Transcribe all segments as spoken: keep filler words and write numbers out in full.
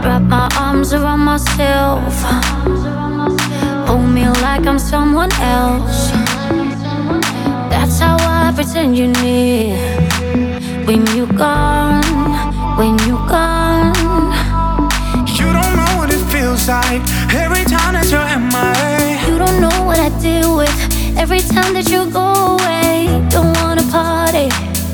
Wrap my arms around myself, hold me like I'm someone else. That's how I pretend you're near. When you're gone, when you're gone, you don't know what it feels like every time that you're in my way. you don't know what I deal with every time that you go away. Don't wanna party,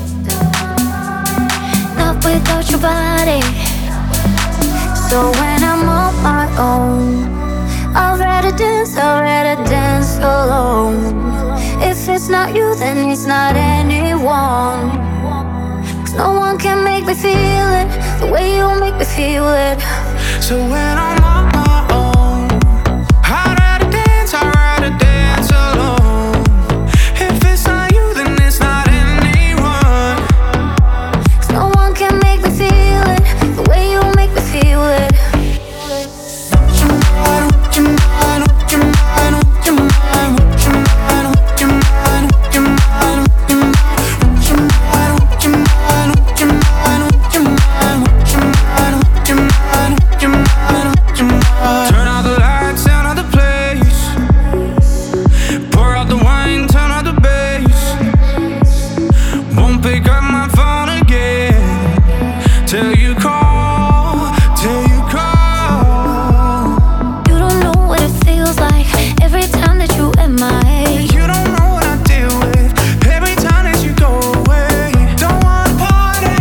not without your body. So when I'm on my own, I'd rather dance, I'd rather dance alone. If it's not you, then it's not anyone. 'Cause no one can make me feel it the way you make me feel it. So when I'm on my own, I'd rather dance, I'd rather dance alone. If it's not you, then it's not anyone. 'Cause no one can make me feel it the way you make me feel it. Would you mind, would you mind, would you mind, would you mind, would you mind, would you mind, would you mind, would you mind, would you mind, would you mind, would you mind, would you mind, would you mind, would you mind, would you mind, would you mind? Turn out the lights, turn out the place, pour out the wine, turn out the bass. Won't pick up my phone again till you call, till you call. You don't know what it feels like every time that you in my head. You don't know what I deal with every time that you go away. Don't wanna party,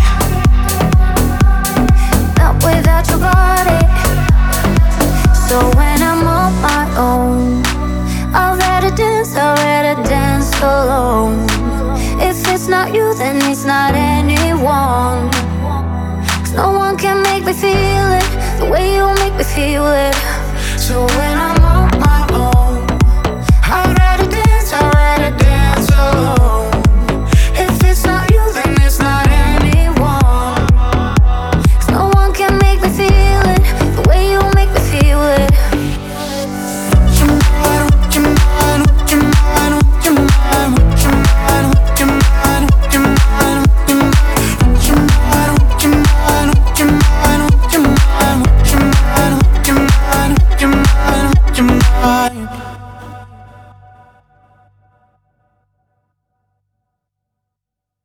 Not without your body. So when I'm on my own, I'd rather dance, I'd rather dance alone. If it's not you, then it's not anyone. 'Cause no one can make me feel it the way you make me feel it. so when